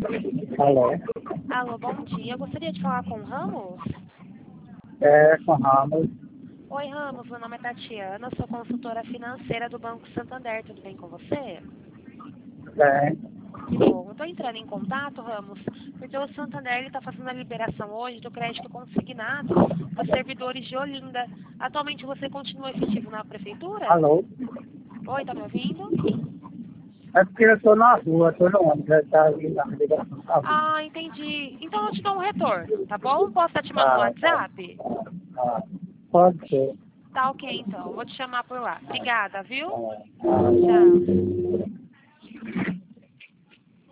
Alô? Alô, bom dia. Eu gostaria de falar com o Ramos. É, com Ramos. Oi, Ramos. Meu nome é Tatiana. Sou consultora financeira do Banco Santander. Tudo bem com você? Bem, Que bom. Eu estou entrando em contato, Ramos, porque o Santander está fazendo a liberação hoje do crédito consignado dos servidores de Olinda. Atualmente você continua efetivo na prefeitura? alô? Oi, tá me ouvindo? É porque eu tô na rua, tô no ônibus, já tá ali na ligação, tá bom. Ah, entendi. Então eu te dou um retorno, tá bom? Posso estar te mandando no Tá. WhatsApp? Pode ser. Tá ok, então. Vou te chamar por lá. Obrigada, viu? Tá. Tchau.